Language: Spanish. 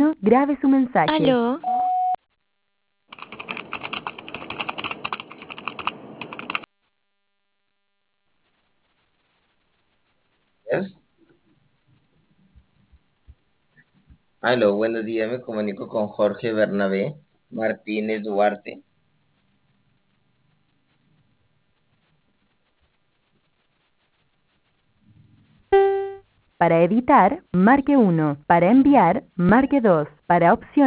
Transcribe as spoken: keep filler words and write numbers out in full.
uno, grabe su mensaje. Aló. ¿Es? Aló, buenos días, me comunico con Jorge Bernabé Martínez Duarte. Para editar, marque uno. Para enviar, marque dos. Para opciones.